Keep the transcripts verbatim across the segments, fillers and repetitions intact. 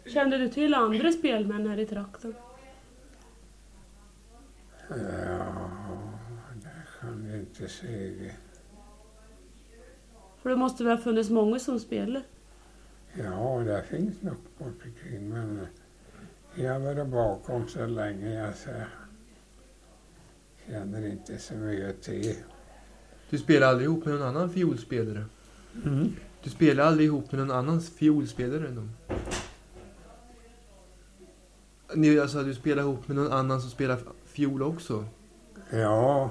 Kände du till andra spelmän här i trakten? Ja, det kan jag inte säga. För det måste väl ha funnits många som spelar? Ja, det finns nog bort omkring, men jag har varit bakom så länge jag så känner inte så mycket till. Du spelar aldrig ihop med någon annan fiolspelare? Mm. Du spelar aldrig ihop med någon annan fiolspelare än dem? Ni, alltså, du spelar ihop med någon annan som spelar fiol också? Ja,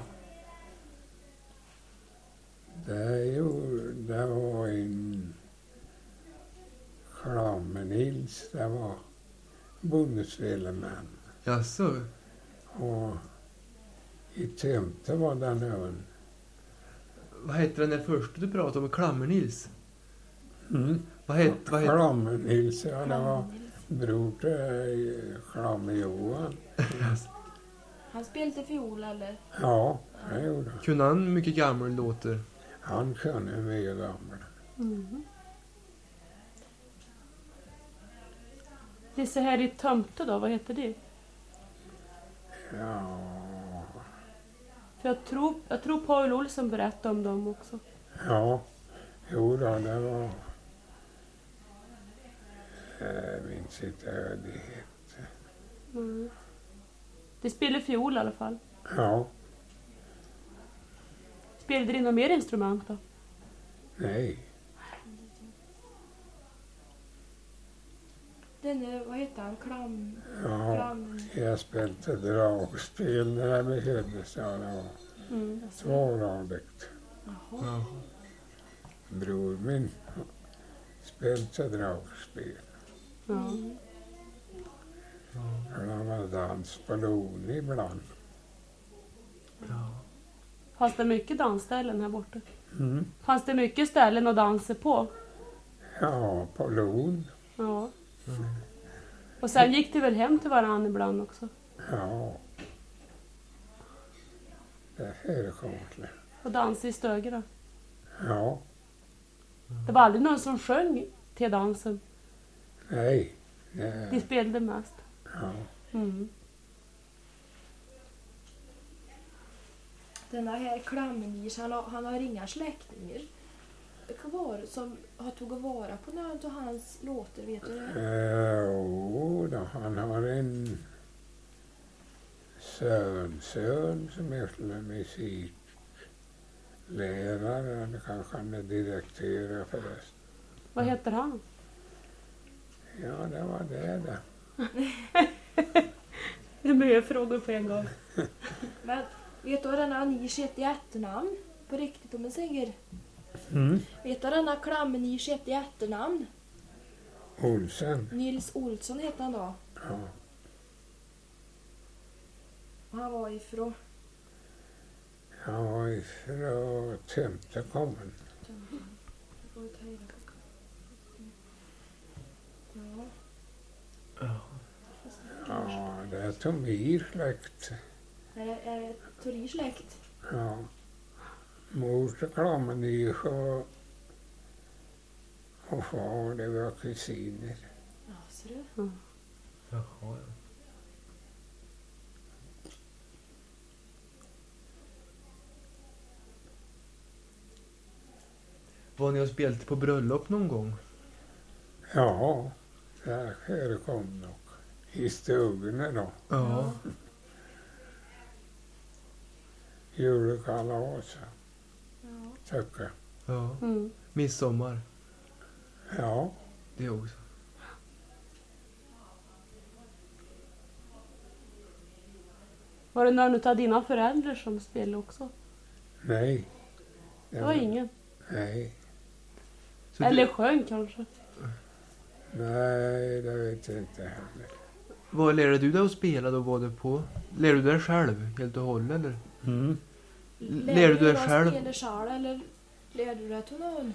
det, ju, det var en Klamme-Nils, det var bondesvelemän. Jaså? Och i Tömte var det någon. Vad heter den där första du pratade om? Klamme-Nils? Mm. Vad heter, vad heter? Klamme-Nils, ja, det var bror till Klamme-Johan. Han spelade fiol eller? Ja, det gjorde han. Kunde han mycket gammal låter? Han kunde mycket gammal. Mm. Det är så här i Tömte då, vad heter det? Ja, För jag tror, jag tror Paul Olsson berättade om dem också. ja, jo då, det var... Jag minns inte vad det hette. Mm. Det spelar fiol i alla fall. Ja, Spelade ni några mer instrument då? nej. Denne, vad heter han? Klam... Ja, Klam... jag spelade dragspel när jag behövdes. Ja, det var Mm. svårartigt. Jaha. Ja. Bror min spelade dragspel. Ja. Han var dans på lon ibland. Ja. Fanns det mycket dansställen här borta? Mm. Fanns det mycket ställen att dansa på? Ja, på lon. Ja. Mm. Och sen gick det väl hem till varandra ibland också? Ja. Det förekom det. Och dansa i stöger då? Ja, Det var aldrig någon som sjöng till dansen. nej. De Det, spelade mest. ja. Mm. Denna här Klamme-Nils, han har, han har inga släktingar kvar som har tagit vara på någon av hans låtar, vet du det? Eh, Jo då, han har en sönsön som är musiklärare, eller kanske han är direktör förresten. Vad heter han? Ja, det var det där. Det är mycket frågor på en gång. Men vet du vad denna Nils heter i efternamn? På riktigt om man säger. Mm. Vet du denna Klamme-Nils heter i efternamn? Olsen. Nils Olsson heter han då. Ja. Och han var ifrån... Han var ifrån Tömte kommun. Ja. Ja. Ja, det är Tomir släkt. Är det, är det Toris släkt? Ja. Mor till Klamme-Nils och, och far, det var kusiner. Ja, ser du? Jaha, ja. Var ni och spelat på bröllop någon gång? Ja, det förekom nog. I stugorna då. Ja. Julkalas, Ja. tycker jag. Ja. Mm. Midsommar. Ja, Det också. Var det någon av dina föräldrar som spelade också? nej. Det var ingen. Nej, Så Eller du, sjöng kanske. nej, det vet jag inte heller. vad lärde du dig att spela då? Var det på? Lärde du dig själv helt och hållet eller? Mm. Lär du dig själv? Spela själv eller lärde du dig till någon?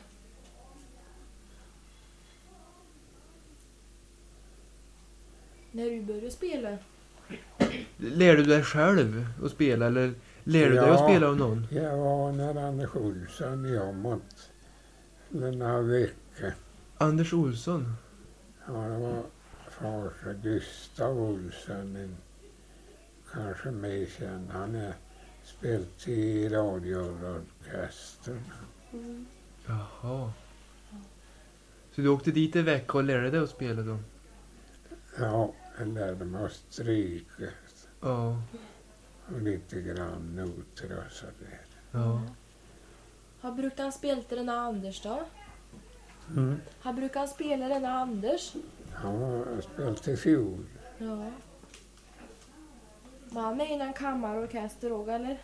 När du började spela? Lärde du dig själv att spela eller lärde du dig Ja. att spela av någon? Jag var när Anders Olsson jobbet den här veckan. Anders Olsson. Ja, det var farsa Gustav Olsson, en, kanske mer känd. Han är spelat i radioorkestern. Mm. Jaha. Så du åkte dit en vecka och lärde dig att spela då? Ja, jag lärde mig att stryka Ja. och lite grann noter och så där. Ja. Har brukat han spela till den Anders då? Mm. Har brukat han spela den Anders? Han har spelat i fjol. Ja. Var han med i en kammarorkester också, eller?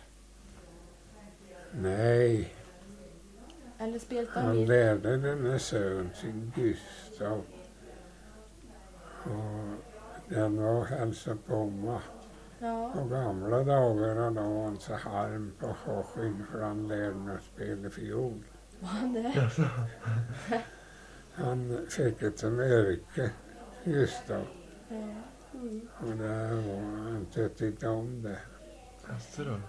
Nej, Eller spelade han han med? lärde denna son sin Gustav. Och den var och hälsade på mig. Ja. På gamla dagar och då var han så harm på Håskyn för han lärde mig att spela fiol. Var han det? Han fick ett som yrke, Gustav. Ja. Mm. Och det var han tyckte inte om det. Jaså då?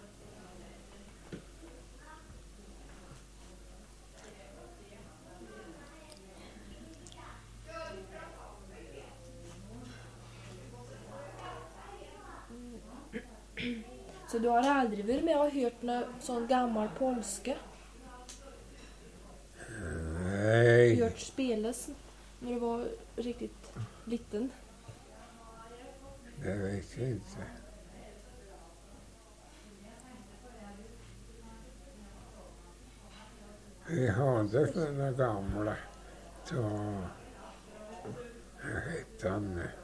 Så du har aldrig varit med och hört någon sån gammal polska? Nej, Hört spelas när du var riktigt liten? det vet jag inte. Vi hade sådana gamla, så vad hette han nu?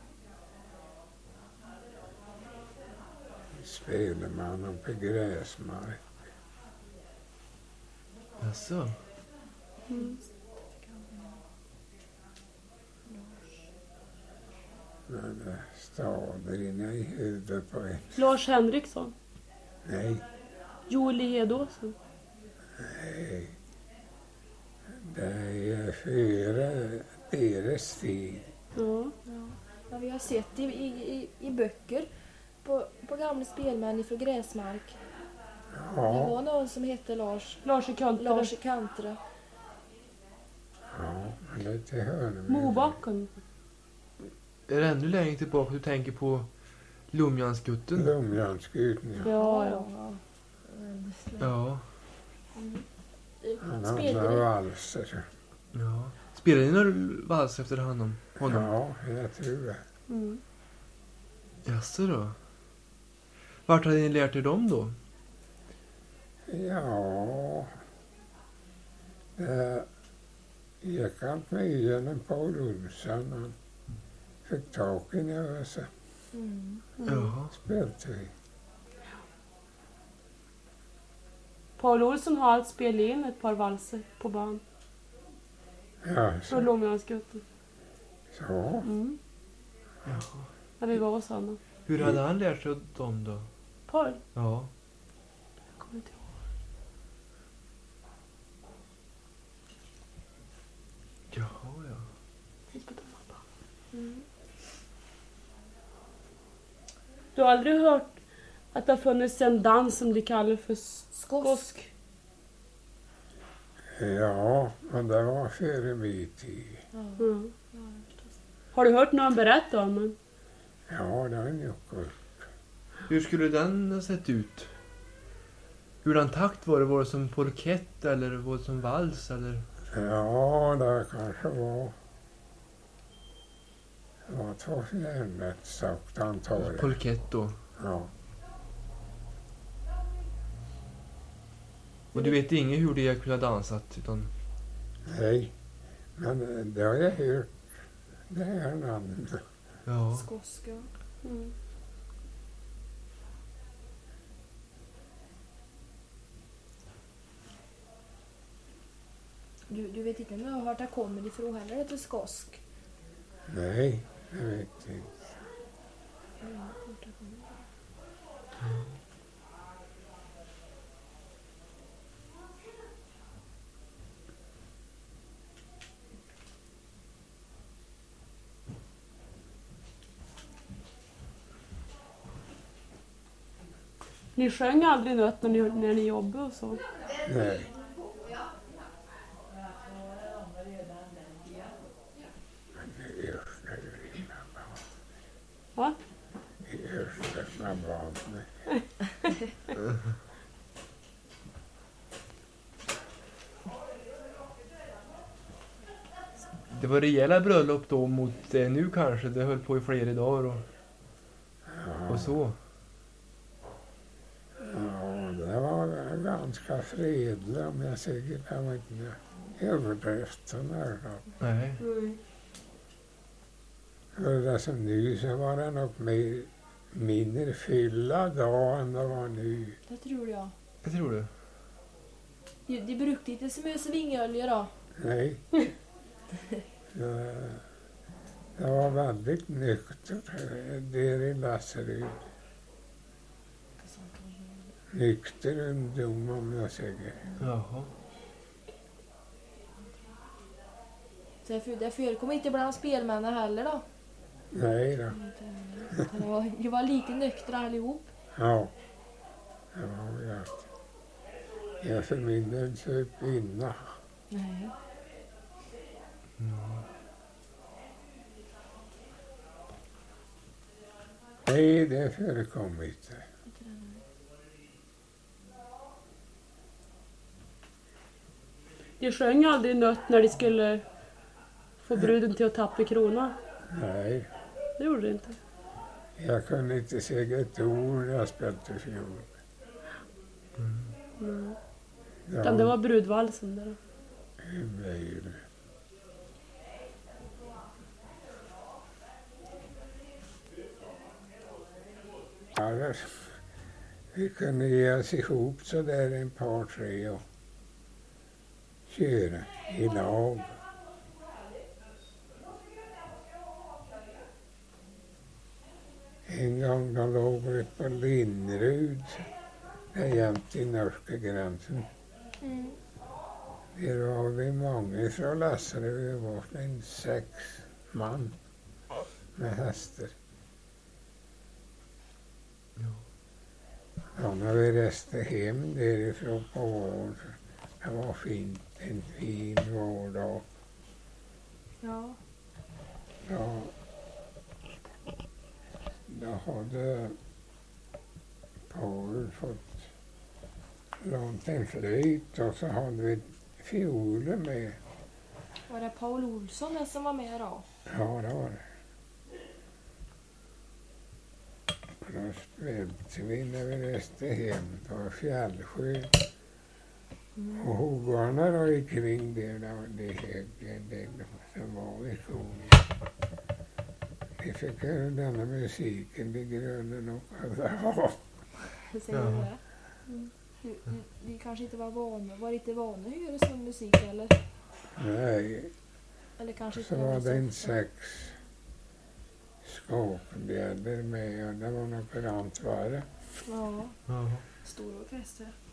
Spelman på Gräsmark. Jaså? Mm. Men det stavar inne i huvudet på en. Lars Henriksson. Nej, Jolie Hedåsen. nej. Det är fyra deras tid. Ja. Ja. Ja, vi har sett i, i, i, i böcker på, på gamla spelmän ifrån Gräsmark. Det Ja, var någon som hette Lars. Lars i Kantre. Lars i Kantre. ja, men det tillhör mig. Mobacken. Är det ännu längre tillbaka du tänker på Lumjansgutten? Lumjansguden, ja. Ja, ja. Ja. Han hade Spelade valser. Ja. Spelade ni några vals efter honom? honom? Ja, jag tror det. Mm. Jaså då? Vart hade ni lärt er dem då? Ja, det gick allt med genom Paul Olsson. Han fick tag i en öse. Mm. Mm. Jaha. Spelade vi. Paul Olsson har allt spelat in ett par valser på band. Ja, Från så. Lomjansgutten. så. Mm. Jaha. När vi var hos honom. Hur hade han lärt sig dem då? Paul? Ja. Jag kommer inte ihåg. Jaha, ja. Titta på dem, pappa. Mm. Du har aldrig hört att det har funnits en dans som de kallar för Skosk. skosk? Ja, men det var före min tid. Ja. Mm. Ja, förstås. Har du hört någon berätta om den? Ja, det har ni gjort. Hur skulle den ha sett ut? Hurdan takt var det? Var det som polkett eller var det som vals eller? Ja, det kanske var... Det var två järnvägstakt antagligen. Polkett då. Ja. Och du vet inget hur det kunde ha dansat utan... Nej, men det har jag hört. Det är namnet. Ja. Skosk, ja. Mm. Du, du vet inte om jag har hört att det kommer ifrån heller, det är skosk. Nej, jag vet inte. Ni sjöng aldrig något när ni, när ni jobbade och så? Nej. Men det görs det ju jag vant mig. Det var rejäla bröllop då mot det nu kanske. Det höll på i flera dagar och, Ja, och så. ja, det var ganska fredligt om jag säger. Det var inte överdrivet så nära. Nej. Mm. För det som nu så var det nog mer, mindre fylla då än det var nu. Det tror jag. Jag tror det. De, de brukade inte så mycket svingölja då. Nej. Det, det var väldigt nyktert där i Lasserud. Nykter ungdom om jag säger. Jaha. Så det, det förekom inte bland spelmännen heller då. Nej då. Det var, de var lite nyktra allihop. Ja. Det var ju att jag för min del söp innan. Nej. Nej, det förekom inte. De sjöng aldrig nött när de skulle få bruden till att tappa krona. Nej, Det gjorde de inte. jag kunde inte säga ett ord när jag spelade fiol. Mm. Ja, Utan det var brudvalsen där. nej. Ja, det- vi kunde ge oss ihop så där en par tre och köra i lag. En gång då låg vi på Linnerud, där jämt i norska gränsen. Mm. Där var vi många från Lasserud, vi var en sex man med hästar. Ja, när vi reste hem därifrån på vår, det var fint, en fin vårdag. Ja. Då, då hade Paul fått lånt en flöjt och så hade vi fioler med. Var det Paul Olsson den som var med då? Ja, det var det. Och då spelade vi när vi reste hem på Fjällsjö. Och hogarna då gick kring där, då, det högg det som var i skogen. Vi fick höra denna musiken i grunden och alla var. Säger Ja. du det? Mm. Du, du, du kanske inte var vana, var inte vana att höra sån musik eller? Nej, Eller kanske inte så var det en så- sex skåpbjäddor med och det var något grant vare. Ja, Jaha. stor orkester.